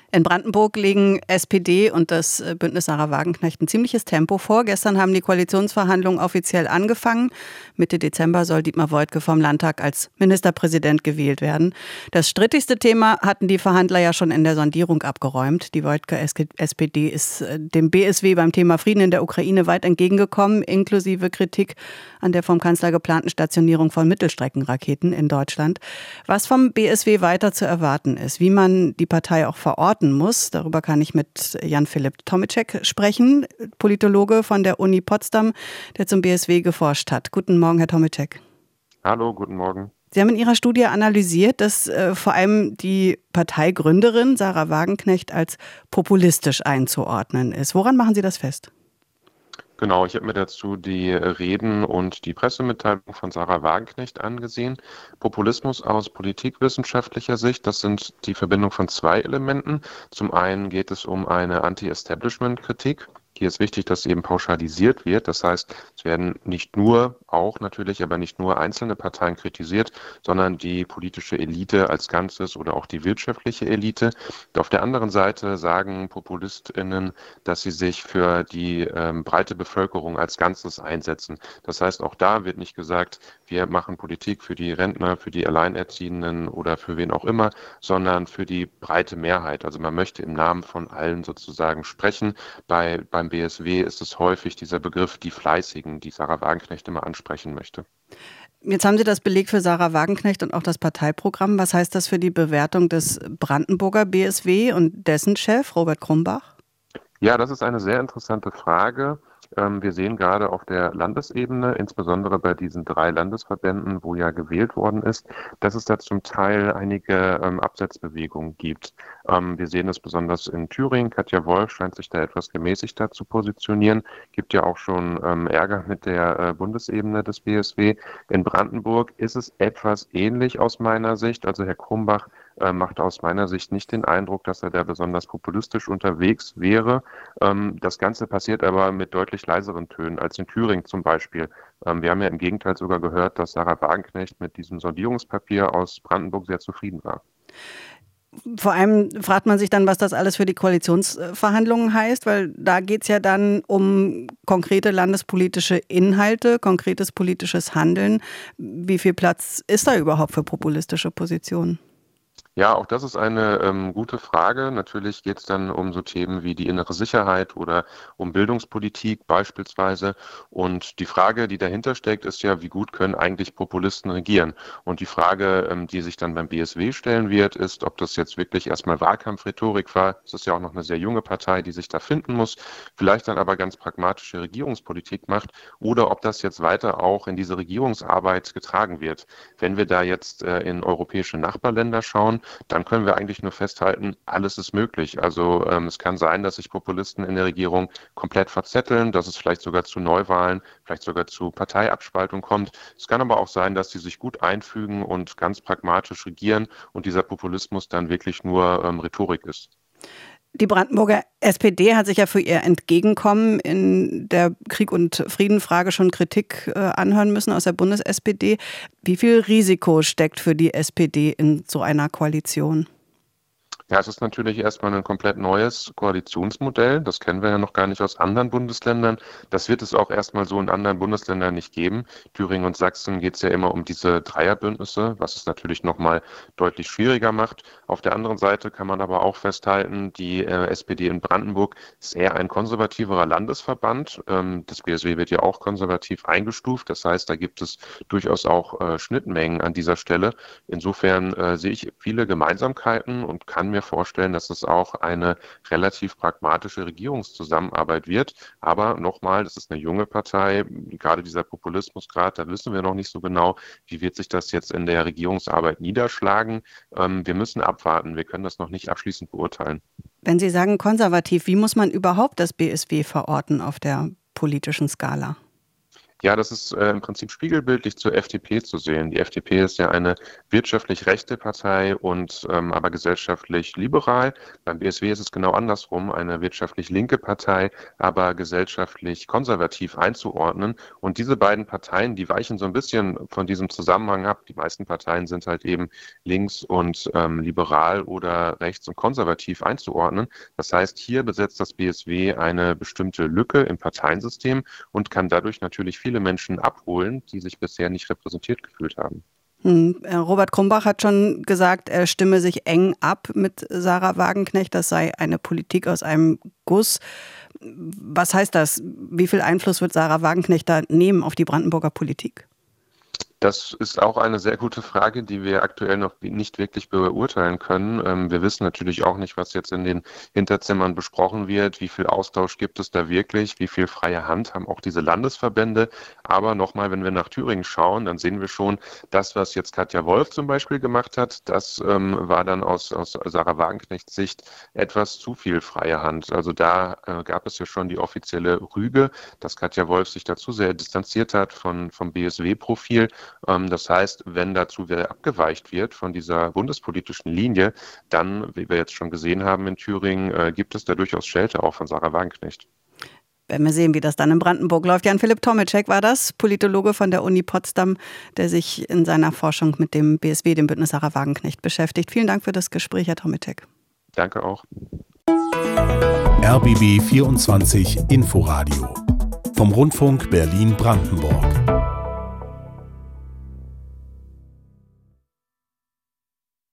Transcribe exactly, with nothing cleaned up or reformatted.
In Brandenburg legen S P D und das Bündnis Sarah Wagenknecht ein ziemliches Tempo vor. Gestern haben die Koalitionsverhandlungen offiziell angefangen. Mitte Dezember soll Dietmar Woidke vom Landtag als Ministerpräsident gewählt werden. Das strittigste Thema hatten die Verhandler ja schon in der Sondierung abgeräumt. Die Woidke-S P D ist dem B S W beim Thema Frieden in der Ukraine weit entgegengekommen, inklusive Kritik an der vom Kanzler geplanten Stationierung von Mittelstreckenraketen in Deutschland. Was vom B S W weiter zu erwarten ist, wie man die Partei auch verorten muss. Darüber kann ich mit Jan-Philipp Tomicek sprechen, Politologe von der Uni Potsdam, der zum B S W geforscht hat. Guten Morgen, Herr Tomicek. Hallo, guten Morgen. Sie haben in Ihrer Studie analysiert, dass äh, vor allem die Parteigründerin Sarah Wagenknecht als populistisch einzuordnen ist. Woran machen Sie das fest? Genau, ich habe mir dazu die Reden und die Pressemitteilung von Sarah Wagenknecht angesehen. Populismus aus politikwissenschaftlicher Sicht, das sind die Verbindung von zwei Elementen. Zum einen geht es um eine Anti-Establishment-Kritik. Hier ist wichtig, dass eben pauschalisiert wird. Das heißt, es werden nicht nur, auch natürlich, aber nicht nur einzelne Parteien kritisiert, sondern die politische Elite als Ganzes oder auch die wirtschaftliche Elite. Und auf der anderen Seite sagen PopulistInnen, dass sie sich für die ähm, breite Bevölkerung als Ganzes einsetzen. Das heißt, auch da wird nicht gesagt, wir machen Politik für die Rentner, für die Alleinerziehenden oder für wen auch immer, sondern für die breite Mehrheit. Also man möchte im Namen von allen sozusagen sprechen. Bei, beim B S W ist es häufig dieser Begriff die Fleißigen, die Sarah Wagenknecht immer ansprechen möchte. Jetzt haben Sie das Beleg für Sarah Wagenknecht und auch das Parteiprogramm. Was heißt das für die Bewertung des Brandenburger B S W und dessen Chef Robert Krumbach? Ja, das ist eine sehr interessante Frage. Wir sehen gerade auf der Landesebene, insbesondere bei diesen drei Landesverbänden, wo ja gewählt worden ist, dass es da zum Teil einige ähm, Absetzbewegungen gibt. Ähm, wir sehen es besonders in Thüringen. Katja Wolf scheint sich da etwas gemäßigter zu positionieren. Gibt ja auch schon ähm, Ärger mit der äh, Bundesebene des B S W. In Brandenburg ist es etwas ähnlich aus meiner Sicht. Also Herr Krumbach äh, macht aus meiner Sicht nicht den Eindruck, dass er da besonders populistisch unterwegs wäre. Ähm, das Ganze passiert aber mit deutlich leiseren Tönen als in Thüringen zum Beispiel. Ähm, wir haben ja im Gegenteil sogar gehört, dass Sarah Wagenknecht mit diesem Sondierungspapier aus Brandenburg sehr zufrieden war. Vor allem fragt man sich dann, was das alles für die Koalitionsverhandlungen heißt, weil da geht es ja dann um konkrete landespolitische Inhalte, konkretes politisches Handeln. Wie viel Platz ist da überhaupt für populistische Positionen? Ja, auch das ist eine ähm, gute Frage. Natürlich geht es dann um so Themen wie die innere Sicherheit oder um Bildungspolitik beispielsweise. Und die Frage, die dahinter steckt, ist ja, wie gut können eigentlich Populisten regieren? Und die Frage, ähm, die sich dann beim B S W stellen wird, ist, ob das jetzt wirklich erstmal Wahlkampfrhetorik war. Es ist ja auch noch eine sehr junge Partei, die sich da finden muss, vielleicht dann aber ganz pragmatische Regierungspolitik macht, oder ob das jetzt weiter auch in diese Regierungsarbeit getragen wird. Wenn wir da jetzt äh, in europäische Nachbarländer schauen, dann können wir eigentlich nur festhalten, alles ist möglich. Also ähm, es kann sein, dass sich Populisten in der Regierung komplett verzetteln, dass es vielleicht sogar zu Neuwahlen, vielleicht sogar zu Parteiabspaltung kommt. Es kann aber auch sein, dass sie sich gut einfügen und ganz pragmatisch regieren und dieser Populismus dann wirklich nur ähm, Rhetorik ist. Die Brandenburger S P D hat sich ja für ihr Entgegenkommen in der Krieg- und Friedenfrage schon Kritik äh, anhören müssen aus der Bundes-S P D. Wie viel Risiko steckt für die S P D in so einer Koalition? Ja, es ist natürlich erstmal ein komplett neues Koalitionsmodell. Das kennen wir ja noch gar nicht aus anderen Bundesländern. Das wird es auch erstmal so in anderen Bundesländern nicht geben. Thüringen und Sachsen geht es ja immer um diese Dreierbündnisse, was es natürlich nochmal deutlich schwieriger macht. Auf der anderen Seite kann man aber auch festhalten, die äh, S P D in Brandenburg ist eher ein konservativerer Landesverband. Ähm, das B S W wird ja auch konservativ eingestuft. Das heißt, da gibt es durchaus auch äh, Schnittmengen an dieser Stelle. Insofern äh, sehe ich viele Gemeinsamkeiten und kann mir vorstellen, dass es auch eine relativ pragmatische Regierungszusammenarbeit wird. Aber nochmal, das ist eine junge Partei, gerade dieser Populismusgrad, da wissen wir noch nicht so genau, wie wird sich das jetzt in der Regierungsarbeit niederschlagen. Ähm, wir müssen abwarten, wir können das noch nicht abschließend beurteilen. Wenn Sie sagen konservativ, wie muss man überhaupt das B S W verorten auf der politischen Skala? Ja, das ist äh, im Prinzip spiegelbildlich zur F D P zu sehen. Die F D P ist ja eine wirtschaftlich rechte Partei und ähm, aber gesellschaftlich liberal. Beim B S W ist es genau andersrum, eine wirtschaftlich linke Partei, aber gesellschaftlich konservativ einzuordnen. Und diese beiden Parteien, die weichen so ein bisschen von diesem Zusammenhang ab. Die meisten Parteien sind halt eben links und ähm, liberal oder rechts und konservativ einzuordnen. Das heißt, hier besetzt das B S W eine bestimmte Lücke im Parteiensystem und kann dadurch natürlich viele viele Menschen abholen, die sich bisher nicht repräsentiert gefühlt haben. Hm. Robert Krumbach hat schon gesagt, er stimme sich eng ab mit Sarah Wagenknecht. Das sei eine Politik aus einem Guss. Was heißt das? Wie viel Einfluss wird Sarah Wagenknecht da nehmen auf die Brandenburger Politik? Das ist auch eine sehr gute Frage, die wir aktuell noch nicht wirklich beurteilen können. Wir wissen natürlich auch nicht, was jetzt in den Hinterzimmern besprochen wird, wie viel Austausch gibt es da wirklich, wie viel freie Hand haben auch diese Landesverbände. Aber nochmal, wenn wir nach Thüringen schauen, dann sehen wir schon, das, was jetzt Katja Wolf zum Beispiel gemacht hat, das ähm, war dann aus, aus Sarah Wagenknechts Sicht etwas zu viel freie Hand. Also da äh, gab es ja schon die offizielle Rüge, dass Katja Wolf sich dazu sehr distanziert hat von, vom B S W-Profil. Das heißt, wenn dazu abgeweicht wird von dieser bundespolitischen Linie, dann, wie wir jetzt schon gesehen haben in Thüringen, gibt es da durchaus Schelte auch von Sarah Wagenknecht. Werden wir sehen, wie das dann in Brandenburg läuft. Jan-Philipp Tomicek war das, Politologe von der Uni Potsdam, der sich in seiner Forschung mit dem B S W, dem Bündnis Sarah Wagenknecht, beschäftigt. Vielen Dank für das Gespräch, Herr Tomicek. Danke auch. R B B vierundzwanzig Inforadio vom Rundfunk Berlin-Brandenburg.